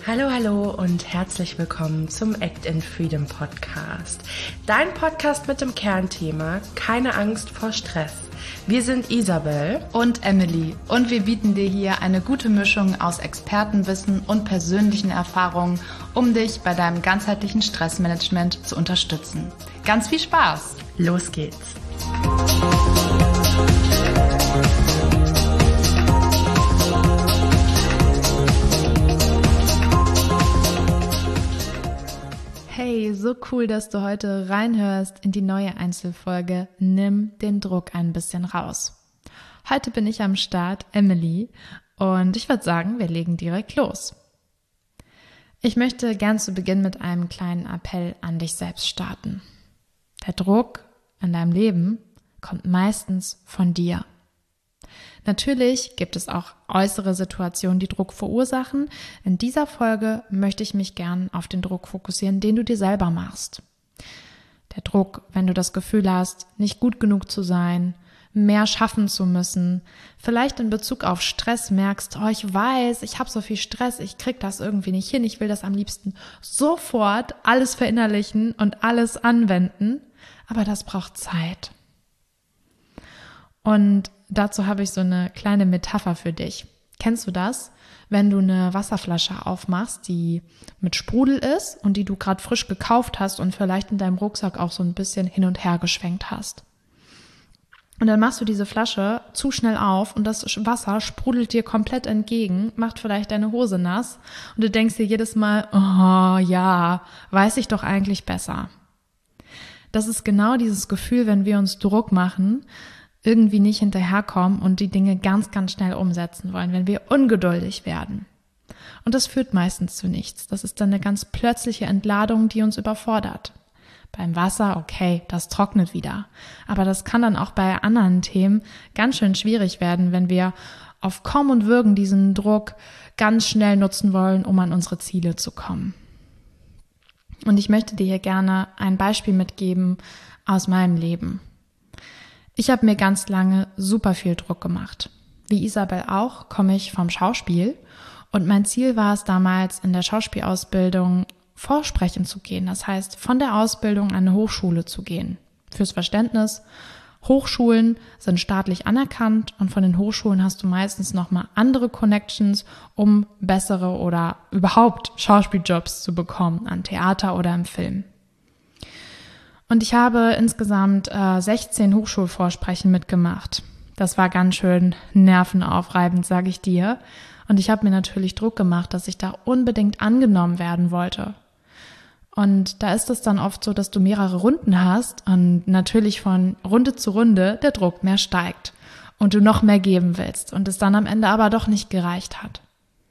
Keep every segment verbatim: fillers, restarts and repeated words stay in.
Hallo, hallo und herzlich willkommen zum Act in Freedom Podcast. Dein Podcast mit dem Kernthema Keine Angst vor Stress. Wir sind Isabel und Emily und wir bieten dir hier eine gute Mischung aus Expertenwissen und persönlichen Erfahrungen, um dich bei deinem ganzheitlichen Stressmanagement zu unterstützen. Ganz viel Spaß! Los geht's! Hey, so cool, dass du heute reinhörst in die neue Einzelfolge Nimm den Druck ein bisschen raus. Heute bin ich am Start, Emily, und ich würde sagen, wir legen direkt los. Ich möchte gern zu Beginn mit einem kleinen Appell an dich selbst starten. Der Druck in deinem Leben kommt meistens von dir. Natürlich gibt es auch äußere Situationen, die Druck verursachen. In dieser Folge möchte ich mich gern auf den Druck fokussieren, den du dir selber machst. Der Druck, wenn du das Gefühl hast, nicht gut genug zu sein, mehr schaffen zu müssen, vielleicht in Bezug auf Stress merkst, oh, ich weiß, ich habe so viel Stress, ich krieg das irgendwie nicht hin, ich will das am liebsten sofort alles verinnerlichen und alles anwenden, aber das braucht Zeit. Und dazu habe ich so eine kleine Metapher für dich. Kennst du das? Wenn du eine Wasserflasche aufmachst, die mit Sprudel ist und die du gerade frisch gekauft hast und vielleicht in deinem Rucksack auch so ein bisschen hin und her geschwenkt hast. Und dann machst du diese Flasche zu schnell auf und das Wasser sprudelt dir komplett entgegen, macht vielleicht deine Hose nass und du denkst dir jedes Mal, oh ja, weiß ich doch eigentlich besser. Das ist genau dieses Gefühl, wenn wir uns Druck machen, irgendwie nicht hinterherkommen und die Dinge ganz, ganz schnell umsetzen wollen, wenn wir ungeduldig werden. Und das führt meistens zu nichts. Das ist dann eine ganz plötzliche Entladung, die uns überfordert. Beim Wasser, okay, das trocknet wieder. Aber das kann dann auch bei anderen Themen ganz schön schwierig werden, wenn wir auf Kommen und Würgen diesen Druck ganz schnell nutzen wollen, um an unsere Ziele zu kommen. Und ich möchte dir hier gerne ein Beispiel mitgeben aus meinem Leben. Ich habe mir ganz lange super viel Druck gemacht. Wie Isabel auch, komme ich vom Schauspiel und mein Ziel war es damals in der Schauspielausbildung vorsprechen zu gehen. Das heißt, von der Ausbildung an eine Hochschule zu gehen. Fürs Verständnis, Hochschulen sind staatlich anerkannt und von den Hochschulen hast du meistens nochmal andere Connections, um bessere oder überhaupt Schauspieljobs zu bekommen an Theater oder im Film. Und ich habe insgesamt äh, sechzehn Hochschulvorsprechen mitgemacht. Das war ganz schön nervenaufreibend, sage ich dir. Und ich habe mir natürlich Druck gemacht, dass ich da unbedingt angenommen werden wollte. Und da ist es dann oft so, dass du mehrere Runden hast und natürlich von Runde zu Runde der Druck mehr steigt und du noch mehr geben willst und es dann am Ende aber doch nicht gereicht hat.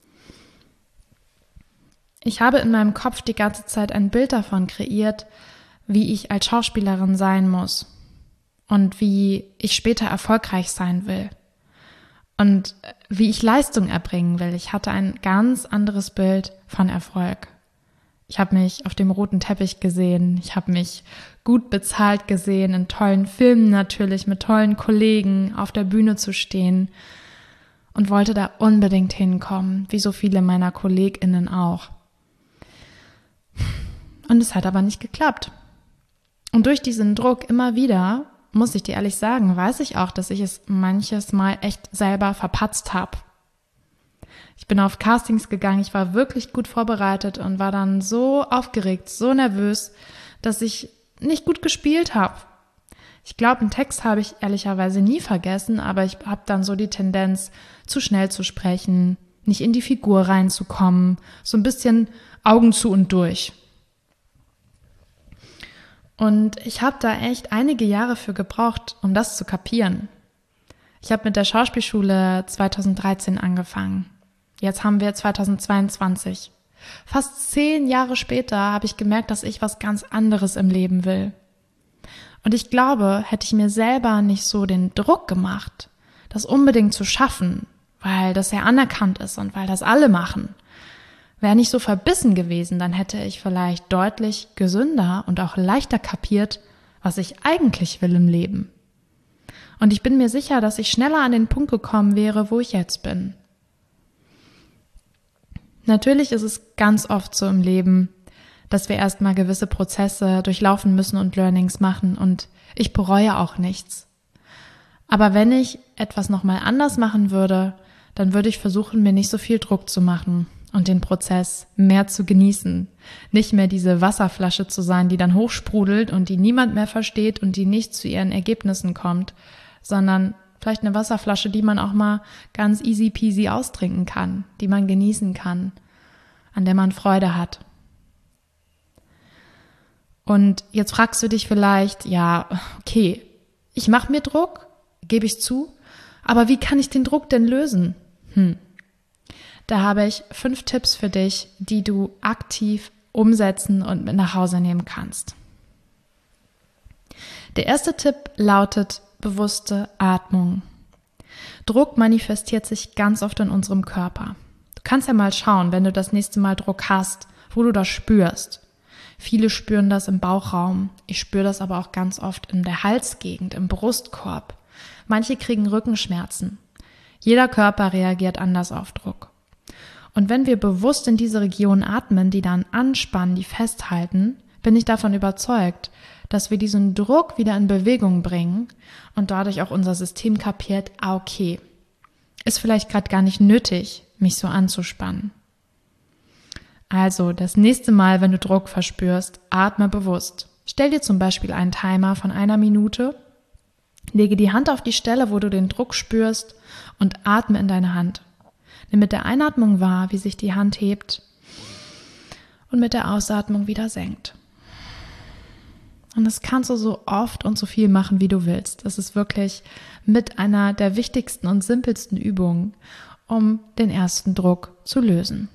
Ich habe in meinem Kopf die ganze Zeit ein Bild davon kreiert, wie ich als Schauspielerin sein muss und wie ich später erfolgreich sein will und wie ich Leistung erbringen will. Ich hatte ein ganz anderes Bild von Erfolg. Ich habe mich auf dem roten Teppich gesehen, ich habe mich gut bezahlt gesehen, in tollen Filmen natürlich, mit tollen Kollegen auf der Bühne zu stehen und wollte da unbedingt hinkommen, wie so viele meiner KollegInnen auch. Und es hat aber nicht geklappt. Und durch diesen Druck immer wieder, muss ich dir ehrlich sagen, weiß ich auch, dass ich es manches Mal echt selber verpatzt habe. Ich bin auf Castings gegangen, ich war wirklich gut vorbereitet und war dann so aufgeregt, so nervös, dass ich nicht gut gespielt habe. Ich glaube, einen Text habe ich ehrlicherweise nie vergessen, aber ich habe dann so die Tendenz, zu schnell zu sprechen, nicht in die Figur reinzukommen, so ein bisschen Augen zu und durch. Und ich habe da echt einige Jahre für gebraucht, um das zu kapieren. Ich habe mit der Schauspielschule zweitausenddreizehn angefangen. Jetzt haben wir zweitausendzweiundzwanzig. Fast zehn Jahre später habe ich gemerkt, dass ich was ganz anderes im Leben will. Und ich glaube, hätte ich mir selber nicht so den Druck gemacht, das unbedingt zu schaffen, weil das ja anerkannt ist und weil das alle machen, wäre nicht so verbissen gewesen, dann hätte ich vielleicht deutlich gesünder und auch leichter kapiert, was ich eigentlich will im Leben. Und ich bin mir sicher, dass ich schneller an den Punkt gekommen wäre, wo ich jetzt bin. Natürlich ist es ganz oft so im Leben, dass wir erstmal gewisse Prozesse durchlaufen müssen und Learnings machen und ich bereue auch nichts. Aber wenn ich etwas nochmal anders machen würde, dann würde ich versuchen, mir nicht so viel Druck zu machen und den Prozess mehr zu genießen. Nicht mehr diese Wasserflasche zu sein, die dann hochsprudelt und die niemand mehr versteht und die nicht zu ihren Ergebnissen kommt, sondern vielleicht eine Wasserflasche, die man auch mal ganz easy peasy austrinken kann, die man genießen kann, an der man Freude hat. Und jetzt fragst du dich vielleicht, ja, okay, ich mache mir Druck, gebe ich zu, aber wie kann ich den Druck denn lösen? Hm. Da habe ich fünf Tipps für dich, die du aktiv umsetzen und mit nach Hause nehmen kannst. Der erste Tipp lautet bewusste Atmung. Druck manifestiert sich ganz oft in unserem Körper. Du kannst ja mal schauen, wenn du das nächste Mal Druck hast, wo du das spürst. Viele spüren das im Bauchraum. Ich spüre das aber auch ganz oft in der Halsgegend, im Brustkorb. Manche kriegen Rückenschmerzen. Jeder Körper reagiert anders auf Druck. Und wenn wir bewusst in diese Region atmen, die dann anspannen, die festhalten, bin ich davon überzeugt, dass wir diesen Druck wieder in Bewegung bringen und dadurch auch unser System kapiert, ah, okay, ist vielleicht gerade gar nicht nötig, mich so anzuspannen. Also das nächste Mal, wenn du Druck verspürst, atme bewusst. Stell dir zum Beispiel einen Timer von einer Minute, lege die Hand auf die Stelle, wo du den Druck spürst und atme in deine Hand. Nimm mit der Einatmung wahr, wie sich die Hand hebt und mit der Ausatmung wieder senkt. Und das kannst du so oft und so viel machen, wie du willst. Das ist wirklich mit einer der wichtigsten und simpelsten Übungen, um den ersten Druck zu lösen.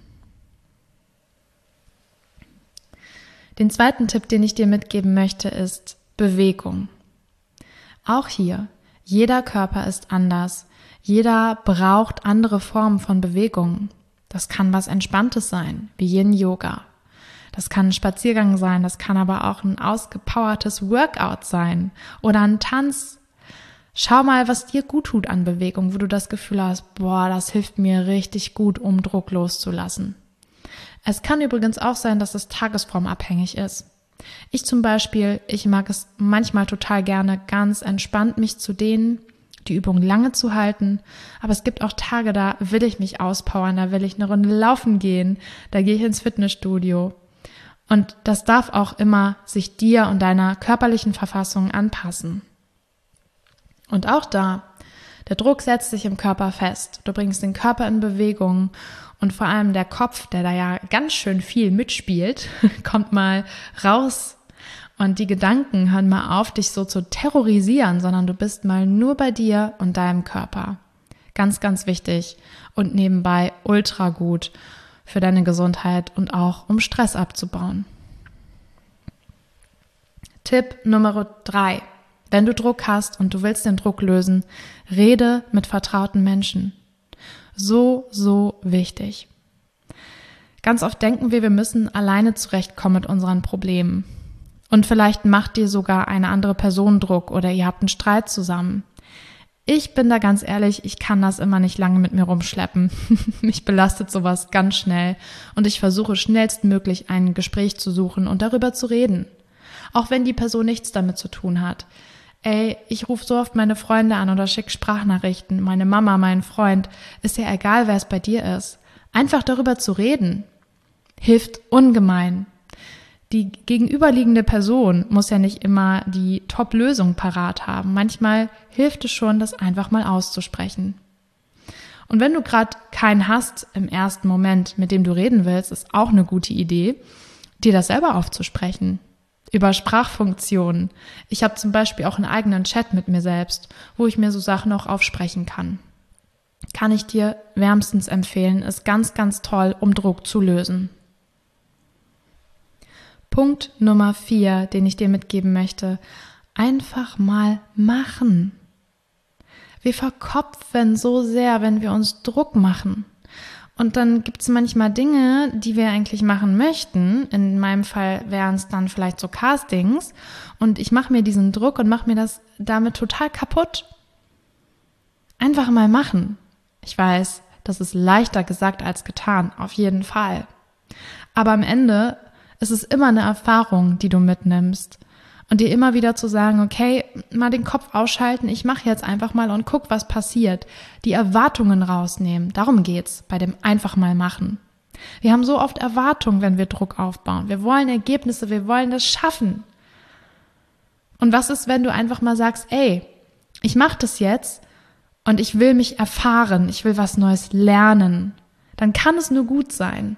Den zweiten Tipp, den ich dir mitgeben möchte, ist Bewegung. Auch hier, jeder Körper ist anders. Jeder braucht andere Formen von Bewegung. Das kann was Entspanntes sein, wie Yin-Yoga. Das kann ein Spaziergang sein, das kann aber auch ein ausgepowertes Workout sein oder ein Tanz. Schau mal, was dir gut tut an Bewegung, wo du das Gefühl hast, boah, das hilft mir richtig gut, um Druck loszulassen. Es kann übrigens auch sein, dass es tagesformabhängig ist. Ich zum Beispiel, ich mag es manchmal total gerne, ganz entspannt mich zu dehnen, die Übung lange zu halten, aber es gibt auch Tage, da will ich mich auspowern, da will ich eine Runde laufen gehen, da gehe ich ins Fitnessstudio. Und das darf auch immer sich dir und deiner körperlichen Verfassung anpassen. Und auch da, der Druck setzt sich im Körper fest. Du bringst den Körper in Bewegung und vor allem der Kopf, der da ja ganz schön viel mitspielt, kommt mal raus und die Gedanken hören mal auf, dich so zu terrorisieren, sondern du bist mal nur bei dir und deinem Körper. Ganz, ganz wichtig und nebenbei ultra gut für deine Gesundheit und auch um Stress abzubauen. Tipp Nummer drei. Wenn du Druck hast und du willst den Druck lösen, rede mit vertrauten Menschen. So, so wichtig. Ganz oft denken wir, wir müssen alleine zurechtkommen mit unseren Problemen. Und vielleicht macht dir sogar eine andere Person Druck oder ihr habt einen Streit zusammen. Ich bin da ganz ehrlich, ich kann das immer nicht lange mit mir rumschleppen. Mich belastet sowas ganz schnell und ich versuche schnellstmöglich ein Gespräch zu suchen und darüber zu reden. Auch wenn die Person nichts damit zu tun hat. Ey, ich rufe so oft meine Freunde an oder schicke Sprachnachrichten, meine Mama, meinen Freund. Ist ja egal, wer es bei dir ist. Einfach darüber zu reden, hilft ungemein. Die gegenüberliegende Person muss ja nicht immer die Top-Lösung parat haben. Manchmal hilft es schon, das einfach mal auszusprechen. Und wenn du gerade keinen hast im ersten Moment, mit dem du reden willst, ist auch eine gute Idee, dir das selber aufzusprechen. Über Sprachfunktionen. Ich habe zum Beispiel auch einen eigenen Chat mit mir selbst, wo ich mir so Sachen auch aufsprechen kann. Kann ich dir wärmstens empfehlen, ist ganz, ganz toll, um Druck zu lösen. Punkt Nummer vier, den ich dir mitgeben möchte, einfach mal machen. Wir verkopfen so sehr, wenn wir uns Druck machen. Und dann gibt es manchmal Dinge, die wir eigentlich machen möchten. In meinem Fall wären es dann vielleicht so Castings. Und ich mache mir diesen Druck und mache mir das damit total kaputt. Einfach mal machen. Ich weiß, das ist leichter gesagt als getan, auf jeden Fall. Aber am Ende ist es immer eine Erfahrung, die du mitnimmst. Und dir immer wieder zu sagen, okay, mal den Kopf ausschalten, ich mache jetzt einfach mal und guck, was passiert. Die Erwartungen rausnehmen, darum geht's bei dem einfach mal machen. Wir haben so oft Erwartungen, wenn wir Druck aufbauen. Wir wollen Ergebnisse, wir wollen das schaffen. Und was ist, wenn du einfach mal sagst, ey, ich mache das jetzt und ich will mich erfahren, ich will was Neues lernen. Dann kann es nur gut sein.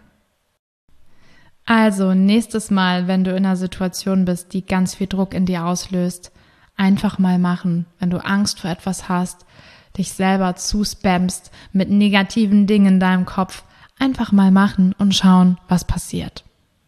Also nächstes Mal, wenn du in einer Situation bist, die ganz viel Druck in dir auslöst, einfach mal machen. Wenn du Angst vor etwas hast, dich selber zuspammst mit negativen Dingen in deinem Kopf, einfach mal machen und schauen, was passiert.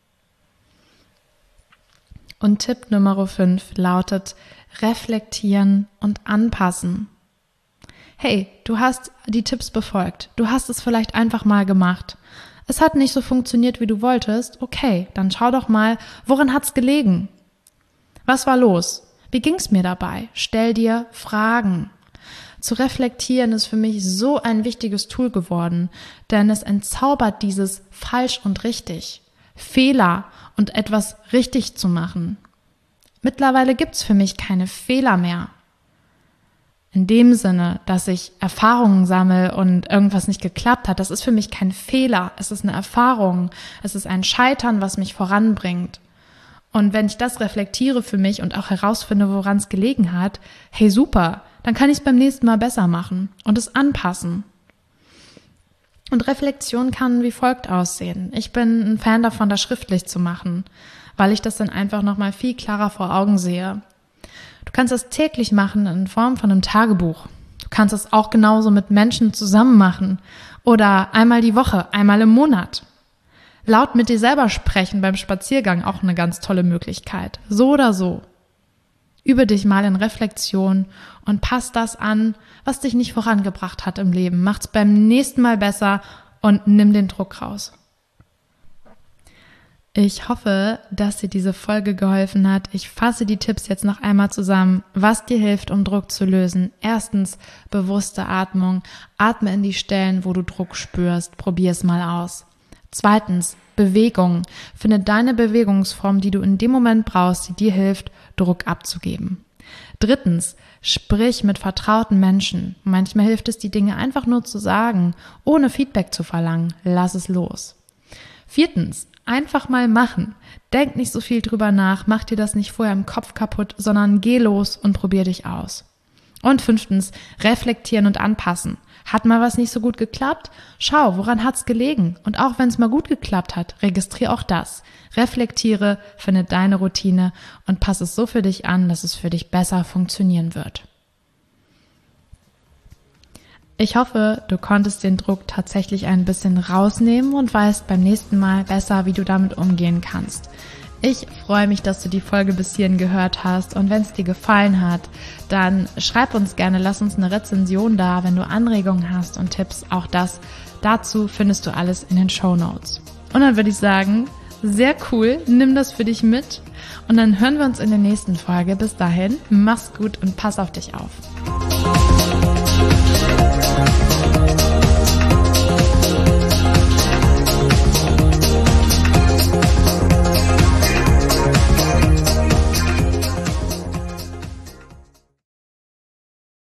Und Tipp Nummer fünf lautet, reflektieren und anpassen. Hey, du hast die Tipps befolgt. Du hast es vielleicht einfach mal gemacht. Es hat nicht so funktioniert, wie du wolltest. Okay, dann schau doch mal, woran hat's gelegen? Was war los? Wie ging's mir dabei? Stell dir Fragen. Zu reflektieren ist für mich so ein wichtiges Tool geworden, denn es entzaubert dieses falsch und richtig, Fehler und etwas richtig zu machen. Mittlerweile gibt's für mich keine Fehler mehr. In dem Sinne, dass ich Erfahrungen sammle und irgendwas nicht geklappt hat, das ist für mich kein Fehler. Es ist eine Erfahrung. Es ist ein Scheitern, was mich voranbringt. Und wenn ich das reflektiere für mich und auch herausfinde, woran es gelegen hat, hey super, dann kann ich es beim nächsten Mal besser machen und es anpassen. Und Reflexion kann wie folgt aussehen. Ich bin ein Fan davon, das schriftlich zu machen, weil ich das dann einfach nochmal viel klarer vor Augen sehe. Du kannst das täglich machen in Form von einem Tagebuch. Du kannst es auch genauso mit Menschen zusammen machen oder einmal die Woche, einmal im Monat. Laut mit dir selber sprechen beim Spaziergang, auch eine ganz tolle Möglichkeit. So oder so. Übe dich mal in Reflexion und pass das an, was dich nicht vorangebracht hat im Leben. Mach's beim nächsten Mal besser und nimm den Druck raus. Ich hoffe, dass dir diese Folge geholfen hat. Ich fasse die Tipps jetzt noch einmal zusammen, was dir hilft, um Druck zu lösen. Erstens, bewusste Atmung. Atme in die Stellen, wo du Druck spürst. Probier es mal aus. Zweitens, Bewegung. Finde deine Bewegungsform, die du in dem Moment brauchst, die dir hilft, Druck abzugeben. Drittens, sprich mit vertrauten Menschen. Manchmal hilft es, die Dinge einfach nur zu sagen, ohne Feedback zu verlangen. Lass es los. Viertens, einfach mal machen. Denk nicht so viel drüber nach, mach dir das nicht vorher im Kopf kaputt, sondern geh los und probier dich aus. Und fünftens, reflektieren und anpassen. Hat mal was nicht so gut geklappt? Schau, woran hat's gelegen? Und auch wenn es mal gut geklappt hat, registriere auch das. Reflektiere, finde deine Routine und passe es so für dich an, dass es für dich besser funktionieren wird. Ich hoffe, du konntest den Druck tatsächlich ein bisschen rausnehmen und weißt beim nächsten Mal besser, wie du damit umgehen kannst. Ich freue mich, dass du die Folge bis hierhin gehört hast und wenn es dir gefallen hat, dann schreib uns gerne, lass uns eine Rezension da, wenn du Anregungen hast und Tipps. Auch das, dazu findest du alles in den Shownotes. Und dann würde ich sagen, sehr cool, nimm das für dich mit und dann hören wir uns in der nächsten Folge. Bis dahin, mach's gut und pass auf dich auf.